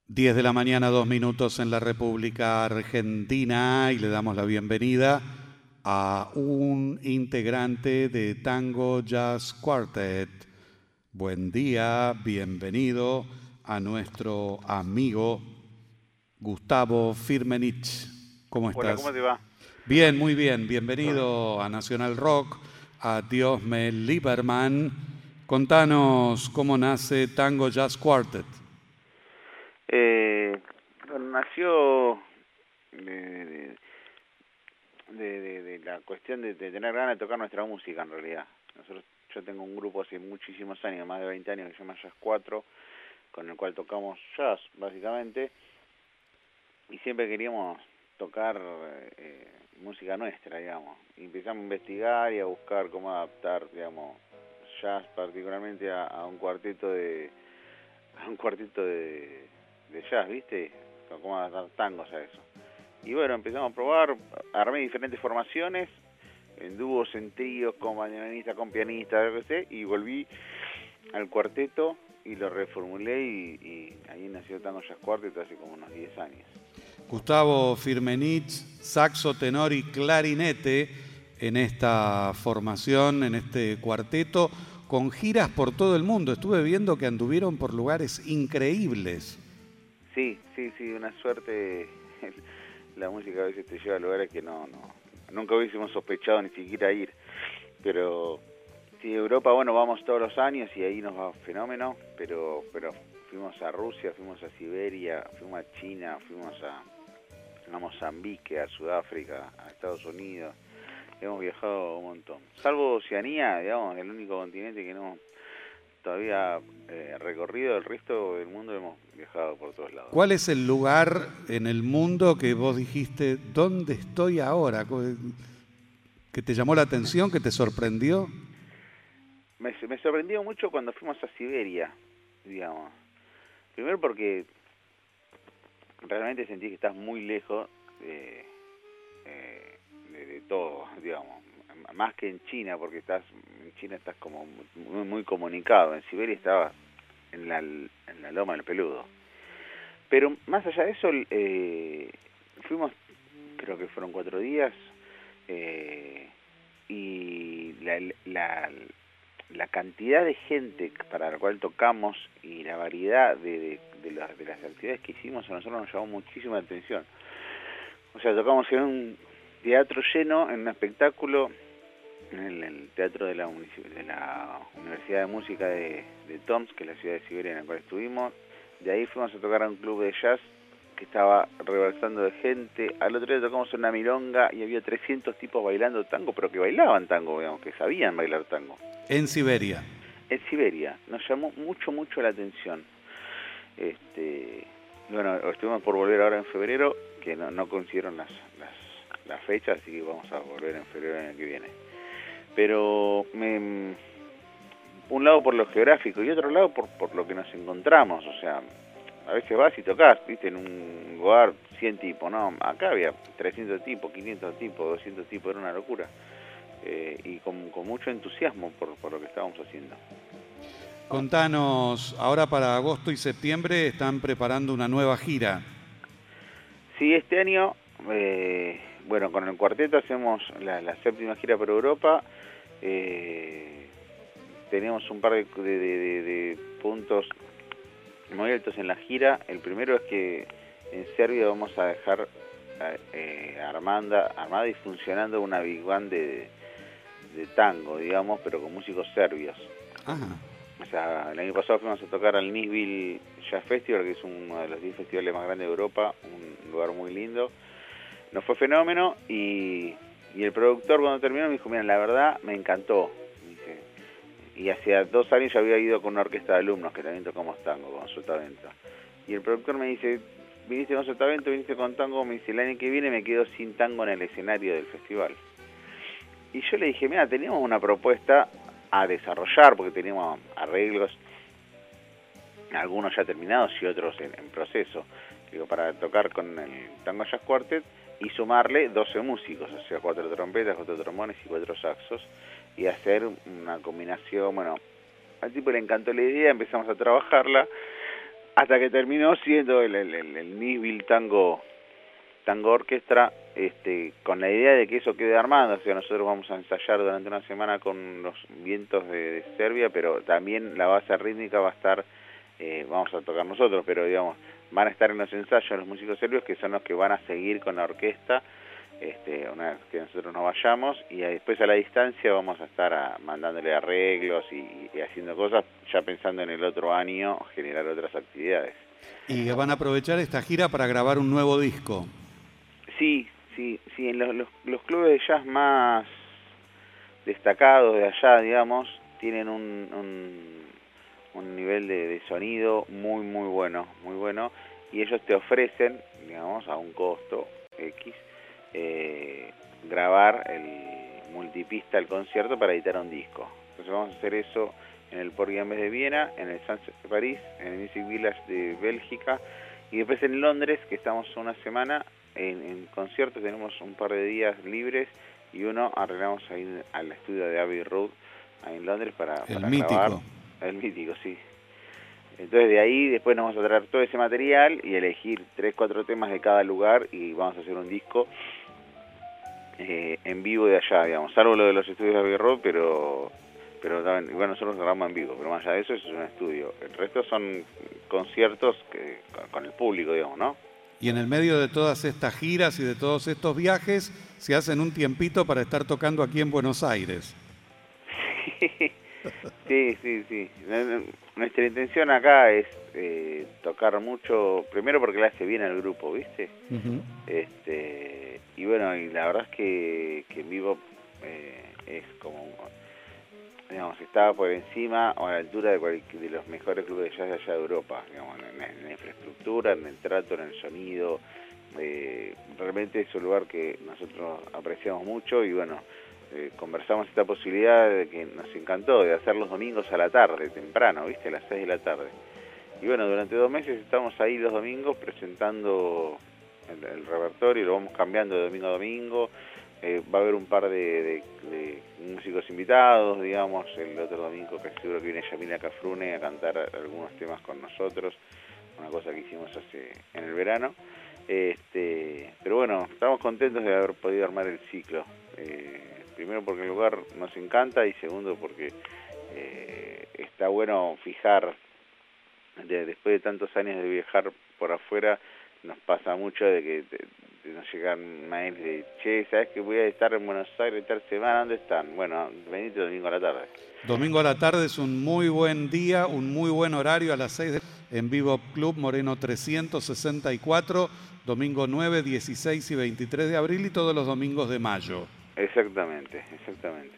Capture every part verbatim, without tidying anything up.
diez de la mañana, dos minutos en la República Argentina, y le damos la bienvenida a un integrante de Tango Jazz Quartet. Buen día, bienvenido a nuestro amigo Gustavo Firmenich. ¿Cómo Hola, estás? ¿cómo te va? Bien, muy bien. Bienvenido a Nacional Rock, a Dios me Lieberman. Contanos cómo nace Tango Jazz Quartet. Eh, bueno, nació de, de, de, de- de la cuestión de, de tener ganas de tocar nuestra música, en realidad. Nosotros, yo tengo un grupo hace muchísimos años, más de veinte años, que se llama Jazz cuatro, con el cual tocamos jazz, básicamente, y siempre queríamos tocar eh, música nuestra, digamos. Y empezamos a investigar y a buscar cómo adaptar, digamos, jazz particularmente a, a un cuarteto de a un cuarteto de, de jazz, ¿viste? Cómo adaptar tangos a eso. Y bueno, empezamos a probar, armé diferentes formaciones, en dúos, en tríos, con bandoneonista, con pianista, yo qué sé, y volví al cuarteto y lo reformulé y, y ahí nació Tango Jazz Quartet hace como unos diez años. Gustavo Firmenich, saxo, tenor y clarinete en esta formación, en este cuarteto, con giras por todo el mundo. Estuve viendo que anduvieron por lugares increíbles. Sí, sí, sí, una suerte. La música a veces te lleva a lugares que no, no, nunca hubiésemos sospechado ni siquiera ir. Pero sí, Europa, bueno, vamos todos los años y ahí nos va fenómeno, pero, pero fuimos a Rusia, fuimos a Siberia, fuimos a China, fuimos a, a Mozambique, a Sudáfrica, a Estados Unidos. Hemos viajado un montón. Salvo Oceanía, digamos, el único continente que no todavía eh, recorrido, el resto del mundo hemos viajado por todos lados. ¿Cuál es el lugar en el mundo que vos dijiste, ¿dónde estoy ahora? ¿Que te llamó la atención, que te sorprendió? Me, me sorprendió mucho cuando fuimos a Siberia, digamos. Primero porque realmente sentí que estás muy lejos de, eh, de, de todo, digamos. Más que en China, porque estás en China estás como muy, muy comunicado. En Siberia estaba en la, en la loma del peludo. Pero más allá de eso, eh, fuimos, creo que fueron cuatro días, eh, y la, la, la cantidad de gente para la cual tocamos y la variedad de, de, de, las, de las actividades que hicimos a nosotros nos llamó muchísima atención. O sea, tocamos en un teatro lleno, en un espectáculo, en el, el teatro de la, de la Universidad de Música de, de Tomsk, que es la ciudad de Siberia en la cual estuvimos. De ahí fuimos a tocar a un club de jazz que estaba rebalsando de gente. Al otro día tocamos en una milonga y había trescientos tipos bailando tango, pero que bailaban tango, digamos, que sabían bailar tango. En Siberia. En Siberia. Nos llamó mucho, mucho la atención. Este, bueno, estuvimos por volver ahora en febrero, que no, no coincidieron las, las, las fechas, así que vamos a volver en febrero del año que viene. Pero me, un lado por lo geográfico y otro lado por, por lo que nos encontramos, o sea, a veces vas y tocas, viste, en un lugar cien tipos, ¿no? Acá había trescientos tipos, quinientos tipos, doscientos tipos, era una locura. Eh, y con, con mucho entusiasmo por, por lo que estábamos haciendo. Contanos, ahora para agosto y septiembre están preparando una nueva gira. Sí, este año, eh, bueno, con el cuarteto hacemos la, la séptima gira por Europa. Eh, tenemos un par de, de, de, de puntos muy altos en la gira. El primero es que en Serbia vamos a dejar eh, armada, armada y funcionando una big band de, de tango, digamos, pero con músicos serbios. Ajá. O sea, el año pasado fuimos a tocar al Nizhville Jazz Festival, que es uno de los diez festivales más grandes de Europa, un lugar muy lindo. Nos fue fenómeno y, y el productor cuando terminó me dijo, mira, la verdad me encantó. Dice, y hace dos años ya había ido con una orquesta de alumnos que también tocamos tango, con Sotavento. Y el productor me dice, viniste con Sotavento, viniste con tango, me dice, el año que viene me quedo sin tango en el escenario del festival. Y yo le dije, mira, teníamos una propuesta a desarrollar, porque teníamos arreglos, algunos ya terminados y otros en, en proceso, digo, para tocar con el Tango Jazz Quartet y sumarle doce músicos, o sea, cuatro trompetas, cuatro trombones y cuatro saxos, y hacer una combinación. Bueno, al tipo le encantó la idea, empezamos a trabajarla. hasta que terminó siendo el, el, el, el Nashville Tango, Tango Orquestra, este, con la idea de que eso quede armado. O sea, nosotros vamos a ensayar durante una semana con los vientos de, de Serbia, pero también la base rítmica va a estar, eh, vamos a tocar nosotros, pero digamos, van a estar en los ensayos los músicos serbios, que son los que van a seguir con la orquesta, este, una vez que nosotros nos vayamos, y después a la distancia vamos a estar a, mandándole arreglos y, y haciendo cosas, ya pensando en el otro año, generar otras actividades. Y van a aprovechar esta gira para grabar un nuevo disco. Sí, sí, sí, en los, los, los clubes de jazz más destacados de allá, digamos, tienen un, un, un nivel de, de sonido muy, muy bueno, muy bueno, y ellos te ofrecen, digamos, a un costo X, eh, grabar el multipista, el concierto, para editar un disco. Entonces vamos a hacer eso en el Port Gambes de Viena, en el Sunset de París, en el Music Village de Bélgica, y después en Londres, que estamos una semana en, en conciertos, tenemos un par de días libres, y uno arreglamos ahí al estudio de Abbey Road, ahí en Londres, para, el para mítico. grabar. El mítico, sí. Entonces de ahí después nos vamos a traer todo ese material y elegir tres, cuatro temas de cada lugar, y vamos a hacer un disco eh, en vivo de allá, digamos, salvo lo de los estudios de Abbey Road, pero pero también, bueno, nosotros grabamos en vivo, pero más allá de eso, eso es un estudio. El resto son conciertos que, con, con el público, digamos, ¿no? Y en el medio de todas estas giras y de todos estos viajes, se hacen un tiempito para estar tocando aquí en Buenos Aires. Sí, sí, sí. Nuestra intención acá es eh, tocar mucho, primero porque le hace bien al grupo, ¿viste? Uh-huh. Este, y bueno, y la verdad es que, que en vivo eh, es como, digamos, está por encima o a la altura de, cualquier, de los mejores clubes de jazz de allá de Europa, digamos, en, en la infraestructura, en el trato, en el sonido. Eh, realmente es un lugar que nosotros apreciamos mucho, y bueno, eh, conversamos esta posibilidad de que nos encantó, de hacer los domingos a la tarde, temprano, ¿viste? A las seis de la tarde. Y bueno, durante dos meses estamos ahí los domingos presentando el, el repertorio, lo vamos cambiando de domingo a domingo. Eh, va a haber un par de, de, de músicos invitados, digamos, el otro domingo que seguro que viene Yamila Cafrune a cantar algunos temas con nosotros, una cosa que hicimos hace en el verano. Este, pero bueno, estamos contentos de haber podido armar el ciclo. Eh, primero porque el lugar nos encanta, y segundo porque eh, está bueno fijar, de, después de tantos años de viajar por afuera, nos pasa mucho de que de, de nos llegan mails de, che, ¿sabes que voy a estar en Buenos Aires tal semana? ¿Dónde están? Bueno, venite domingo a la tarde. Domingo a la tarde es un muy buen día, un muy buen horario, a las seis de... en Vivo Club Moreno trescientos sesenta y cuatro, domingo nueve, dieciséis y veintitrés de abril, y todos los domingos de mayo. Exactamente, exactamente.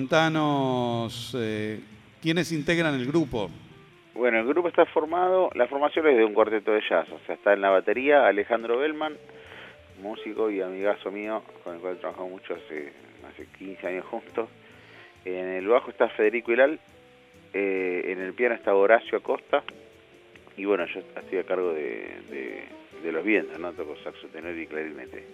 Contanos, eh, ¿quiénes integran el grupo? Bueno, el grupo está formado, la formación es de un cuarteto de jazz, o sea, está en la batería Alejandro Bellman, músico y amigazo mío, con el cual trabajamos mucho hace, hace quince años juntos. En el bajo está Federico Hilal, eh, en el piano está Horacio Acosta, y bueno, yo estoy a cargo de, de, de los vientos, ¿no? Toco saxo tenor y clarinete.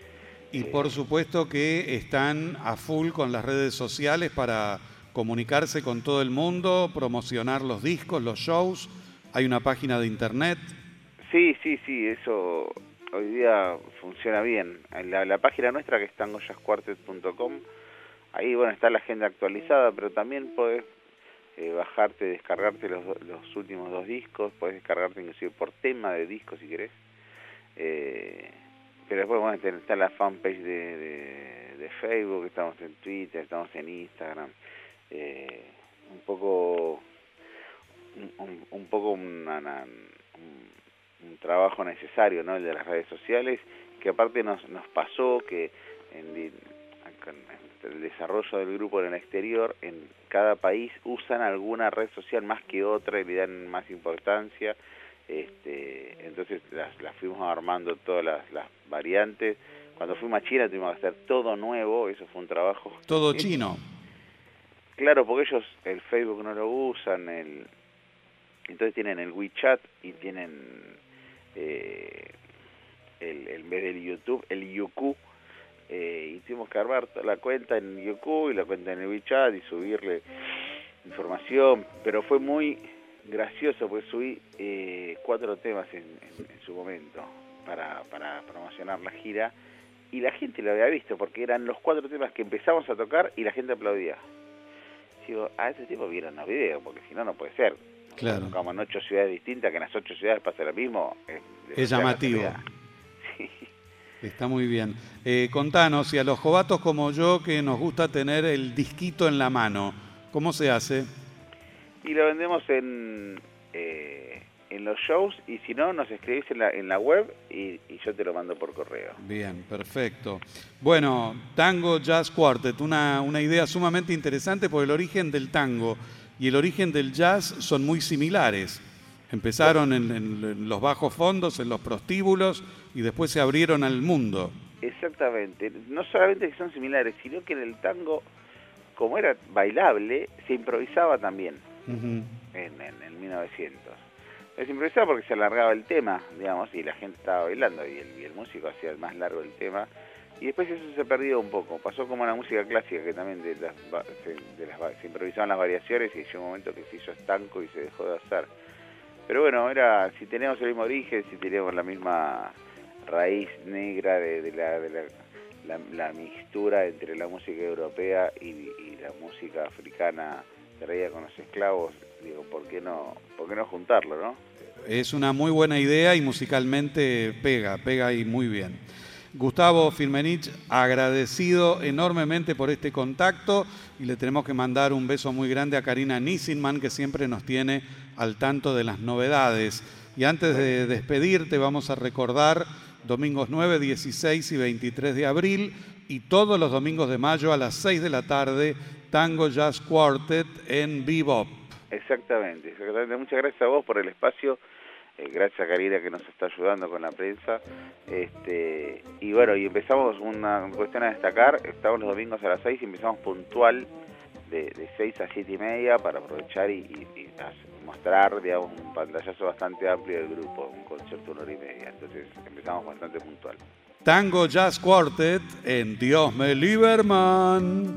Y por supuesto que están a full con las redes sociales para comunicarse con todo el mundo, promocionar los discos, los shows. Hay una página de internet. Sí, sí, sí, eso hoy día funciona bien. En la, la página nuestra, que es tango jazz quartet punto com, ahí bueno está la agenda actualizada, pero también podés eh, bajarte, descargarte los, los últimos dos discos, podés descargarte inclusive por tema de disco si querés. Eh, pero después bueno, está la fanpage de, de, de Facebook, estamos en Twitter, estamos en Instagram. Eh, un poco un, un poco una, una, un, un trabajo necesario, ¿no? El de las redes sociales, que aparte nos, nos pasó que en, en el desarrollo del grupo en el exterior, en cada país usan alguna red social más que otra y le dan más importancia. Este, entonces las, las fuimos armando todas las, las variantes. Cuando fuimos a China tuvimos que hacer todo nuevo, eso fue un trabajo. Todo chino. Claro, porque ellos el Facebook no lo usan, el entonces tienen el WeChat y tienen eh, el, en vez del YouTube, el Youku, eh, y tuvimos que armar la cuenta en Youku y la cuenta en el WeChat y subirle información, pero fue muy gracioso, porque subí eh, cuatro temas en, en, en su momento para, para promocionar la gira, y la gente lo había visto, porque eran los cuatro temas que empezamos a tocar y la gente aplaudía. Digo, a este tipo vieron los videos, porque si no, no puede ser. Claro. Tocamos en ocho ciudades distintas, que en las ocho ciudades pasa lo mismo. Es, es llamativo. Sí. Está muy bien. Eh, contanos, y a los jovatos como yo, que nos gusta tener el disquito en la mano, ¿cómo se hace? Y lo vendemos en, eh, en los shows, y si no, nos escribís en la, en la web y, y yo te lo mando por correo. Bien, perfecto. Bueno, Tango Jazz Quartet, una, una idea sumamente interesante, porque el origen del tango y el origen del jazz son muy similares. Empezaron en, en los bajos fondos, en los prostíbulos, y después se abrieron al mundo. Exactamente. No solamente que son similares, sino que en el tango, como era bailable, se improvisaba también. Uh-huh. en, en, en mil novecientos. Se improvisaba porque se alargaba el tema, digamos, y la gente estaba bailando, y el, y el músico hacía más largo el tema. Y después eso se perdió un poco. Pasó como en la música clásica, que también de las, se, de las, se improvisaban las variaciones, y llegó un momento que se hizo estanco y se dejó de hacer. Pero bueno, era, si tenemos el mismo origen, si tenemos la misma raíz negra de, de, la, de la, la, la mixtura entre la música europea y, y la música africana traída con los esclavos, digo, ¿por qué no, por qué no juntarlo, no? Es una muy buena idea y musicalmente pega, pega ahí muy bien. Gustavo Firmenich, agradecido enormemente por este contacto, y le tenemos que mandar un beso muy grande a Karina Nissinman, que siempre nos tiene al tanto de las novedades. Y antes de despedirte, vamos a recordar domingos nueve, dieciséis y veintitrés de abril, y todos los domingos de mayo a las seis de la tarde, Tango Jazz Quartet en Bebop. Exactamente, exactamente. Muchas gracias a vos por el espacio. Eh, gracias a Karina, que nos está ayudando con la prensa. Este, y bueno, y empezamos una cuestión a destacar. Estamos los domingos a las seis y empezamos puntual de, de seis a siete y media para aprovechar y, y, y mostrar, digamos, un pantallazo bastante amplio del grupo, un concierto de una hora y media. Entonces empezamos bastante puntual. Tango Jazz Quartet en Dios me Lieberman.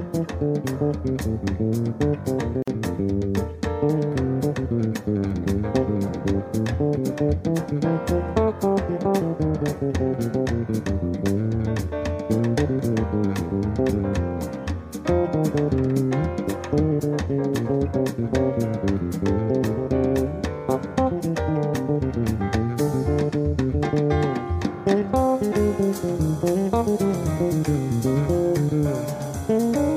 Thank you.